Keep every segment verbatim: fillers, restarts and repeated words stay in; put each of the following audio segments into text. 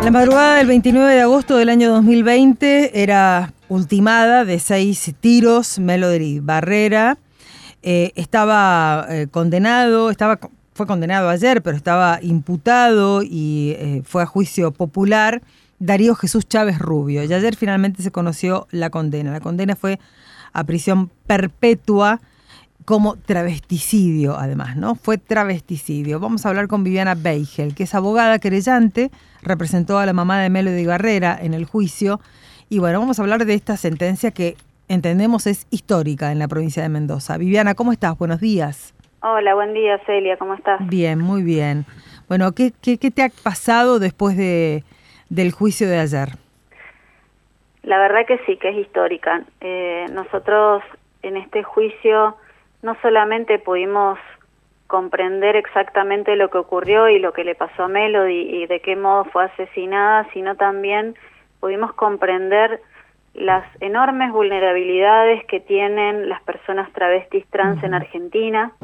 La madrugada del veintinueve de agosto del año dos mil veinte era ultimada de seis tiros. Melody Barrera eh, estaba eh, condenado, estaba, fue condenado ayer, pero estaba imputado y eh, fue a juicio popular Darío Jesús Chávez Rubio. Y ayer finalmente se conoció la condena. La condena fue a prisión perpetua como travesticidio, además, ¿no? Fue travesticidio. Vamos a hablar con Viviana Beigel, que es abogada querellante, representó a la mamá de Melody Barrera en el juicio. Y bueno, vamos a hablar de esta sentencia que entendemos es histórica en la provincia de Mendoza. Viviana, ¿cómo estás? Buenos días. Hola, buen día, Celia, ¿cómo estás? Bien, muy bien. Bueno, ¿qué, qué, qué te ha pasado después de, del juicio de ayer? La verdad que sí, que es histórica. Eh, nosotros en este juicio no solamente pudimos comprender exactamente lo que ocurrió y lo que le pasó a Melody y de qué modo fue asesinada, sino también pudimos comprender las enormes vulnerabilidades que tienen las personas travestis trans en Argentina,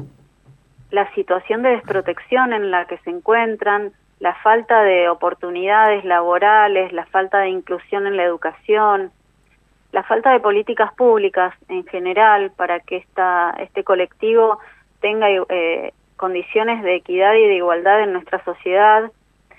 la situación de desprotección en la que se encuentran, la falta de oportunidades laborales, la falta de inclusión en la educación, la falta de políticas públicas en general para que esta, este colectivo tenga eh, condiciones de equidad y de igualdad en nuestra sociedad.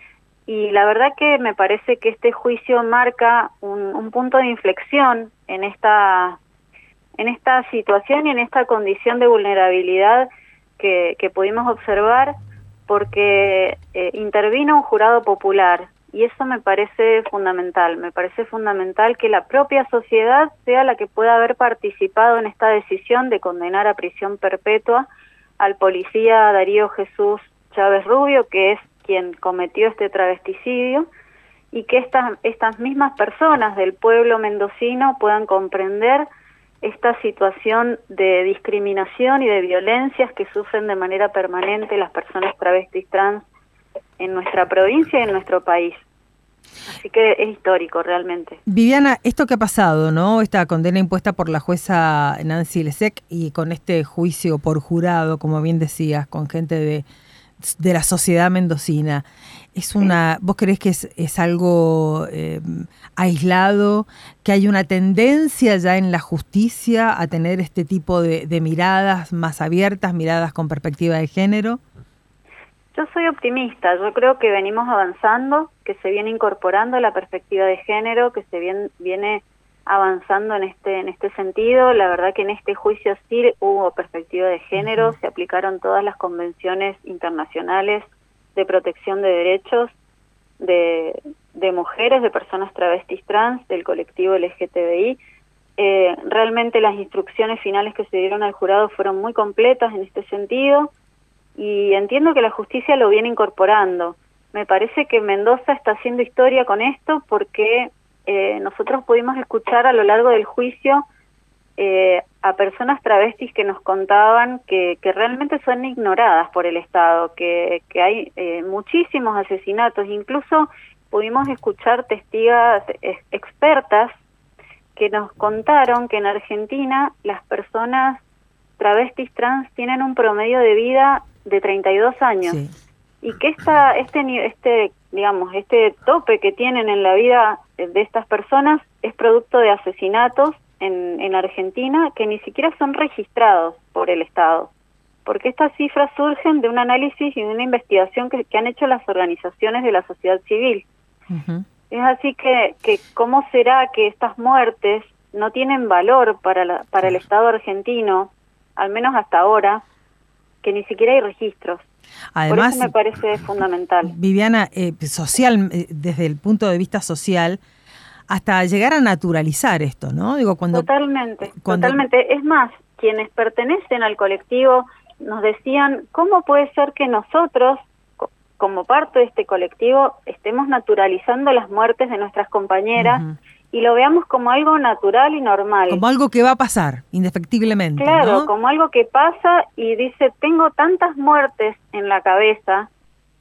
Y la verdad que me parece que este juicio marca un, un punto de inflexión en esta, en esta situación y en esta condición de vulnerabilidad que, que pudimos observar, porque eh, intervino un jurado popular. Y eso me parece fundamental, me parece fundamental que la propia sociedad sea la que pueda haber participado en esta decisión de condenar a prisión perpetua al policía Darío Jesús Chávez Rubio, que es quien cometió este travesticidio, y que estas, estas mismas personas del pueblo mendocino puedan comprender esta situación de discriminación y de violencias que sufren de manera permanente las personas travestis trans en nuestra provincia y en nuestro país. Así que es histórico realmente. Viviana, esto que ha pasado, ¿no? Esta condena impuesta por la jueza Nancy Lesec y con este juicio por jurado, como bien decías, con gente de, de la sociedad mendocina, es una, ¿vos creés que es, es algo eh, aislado, que hay una tendencia ya en la justicia a tener este tipo de, de miradas más abiertas, miradas con perspectiva de género? Yo soy optimista, yo creo que venimos avanzando, que se viene incorporando la perspectiva de género, que se viene, viene avanzando en este en este sentido. La verdad que en este juicio sí hubo perspectiva de género, se aplicaron todas las convenciones internacionales de protección de derechos de, de mujeres, de personas travestis trans, del colectivo L G T B I. Eh, realmente las instrucciones finales que se dieron al jurado fueron muy completas en este sentido. Y entiendo que la justicia lo viene incorporando. Me parece que Mendoza está haciendo historia con esto porque eh, nosotros pudimos escuchar a lo largo del juicio eh, a personas travestis que nos contaban que, que realmente son ignoradas por el Estado, que, que hay eh, muchísimos asesinatos. Incluso pudimos escuchar testigas eh, expertas que nos contaron que en Argentina las personas travestis trans tienen un promedio de vida de treinta y dos años, sí. Y que esta, este, este, digamos, este tope que tienen en la vida de estas personas es producto de asesinatos en, en Argentina que ni siquiera son registrados por el Estado, porque estas cifras surgen de un análisis y de una investigación que, que han hecho las organizaciones de la sociedad civil. Uh-huh. Es así que, que ¿cómo será que estas muertes no tienen valor para, la, para el Estado argentino, al menos hasta ahora, que ni siquiera hay registros? Además, por eso me parece fundamental. Viviana, eh, social, eh, desde el punto de vista social, hasta llegar a naturalizar esto, ¿no? Digo, cuando Totalmente, cuando... totalmente. Es más, quienes pertenecen al colectivo nos decían, ¿cómo puede ser que nosotros, como parte de este colectivo, estemos naturalizando las muertes de nuestras compañeras? Uh-huh. Y lo veamos como algo natural y normal. Como algo que va a pasar, indefectiblemente, Claro, ¿no? como algo que pasa y dice, tengo tantas muertes en la cabeza.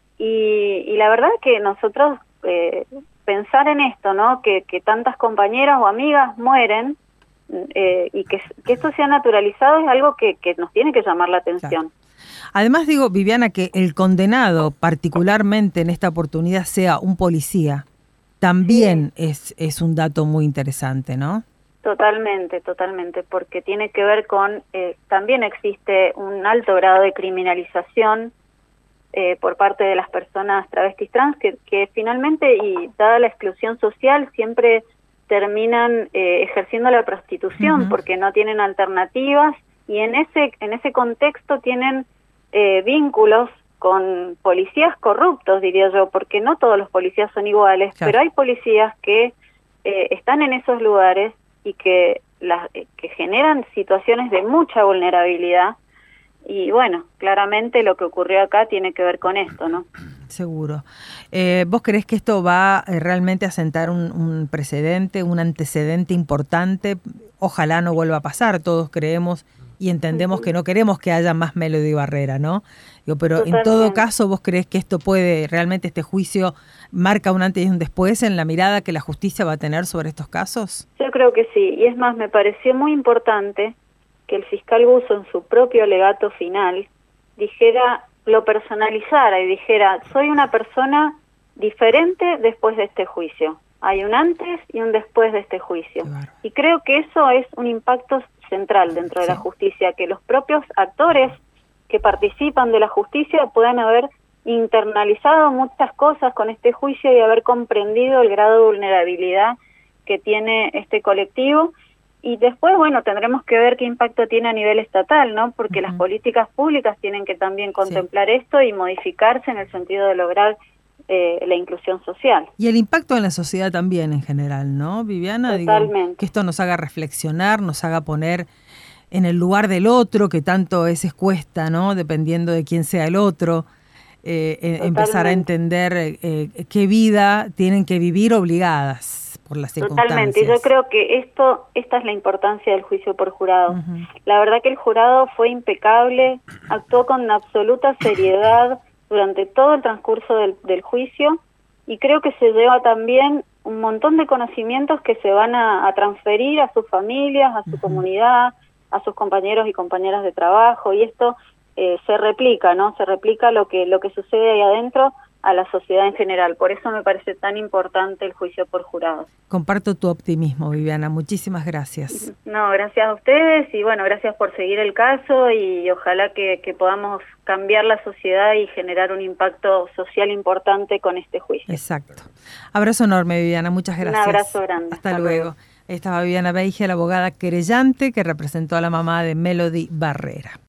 Y, y la verdad que nosotros eh, pensar en esto, ¿no? Que, que tantas compañeras o amigas mueren eh, y que, que esto sea naturalizado es algo que, que nos tiene que llamar la atención. Claro. Además digo, Viviana, que el condenado particularmente en esta oportunidad sea un policía, también sí. es, es un dato muy interesante, ¿no? Totalmente, totalmente, porque tiene que ver con, eh, también existe un alto grado de criminalización eh, por parte de las personas travestis trans, que, que finalmente, y dada la exclusión social, siempre terminan eh, ejerciendo la prostitución, uh-huh. porque no tienen alternativas, y en ese, en ese contexto tienen eh, vínculos con policías corruptos, diría yo, porque no todos los policías son iguales, claro. pero hay policías que eh, están en esos lugares y que, las, eh, que generan situaciones de mucha vulnerabilidad, y bueno, claramente lo que ocurrió acá tiene que ver con esto, ¿no? Seguro. Eh, ¿Vos creés que esto va eh, realmente a sentar un, un precedente, un antecedente importante? Ojalá no vuelva a pasar, todos creemos y entendemos uh-huh. que no queremos que haya más Melody Barrera, ¿no? Digo, pero Totalmente. En todo caso, ¿vos creés que esto puede, realmente este juicio marca un antes y un después en la mirada que la justicia va a tener sobre estos casos? Yo creo que sí, y es más, me pareció muy importante que el fiscal Busso en su propio alegato final dijera, lo personalizara y dijera, soy una persona diferente después de este juicio. Hay un antes y un después de este juicio. Y creo que eso es un impacto central dentro de sí. la justicia, que los propios actores que participan de la justicia puedan haber internalizado muchas cosas con este juicio y haber comprendido el grado de vulnerabilidad que tiene este colectivo. Y después, bueno, tendremos que ver qué impacto tiene a nivel estatal, ¿no? Porque uh-huh. las políticas públicas tienen que también contemplar sí. esto y modificarse en el sentido de lograr eh, la inclusión social. Y el impacto en la sociedad también en general, ¿no, Viviana? Totalmente. Digo, que esto nos haga reflexionar, nos haga poner en el lugar del otro, que tanto a veces cuesta, ¿no? Dependiendo de quién sea el otro. Eh, eh, empezar a entender eh, qué vida tienen que vivir obligadas por las circunstancias. Totalmente, y yo creo que esto, esta es la importancia del juicio por jurado. Uh-huh. La verdad que el jurado fue impecable, actuó con absoluta seriedad durante todo el transcurso del, del juicio, y creo que se lleva también un montón de conocimientos que se van a, a transferir a sus familias, a su uh-huh. comunidad, a sus compañeros y compañeras de trabajo, y esto eh, se replica, ¿no? Se replica lo que lo que sucede ahí adentro a la sociedad en general. Por eso me parece tan importante el juicio por jurados. Comparto tu optimismo, Viviana. Muchísimas gracias. No, gracias a ustedes y bueno, gracias por seguir el caso y ojalá que, que podamos cambiar la sociedad y generar un impacto social importante con este juicio. Exacto. Abrazo enorme, Viviana. Muchas gracias. Un abrazo grande. Hasta, Hasta luego. luego. Estaba Viviana Beige, la abogada querellante que representó a la mamá de Melody Barrera.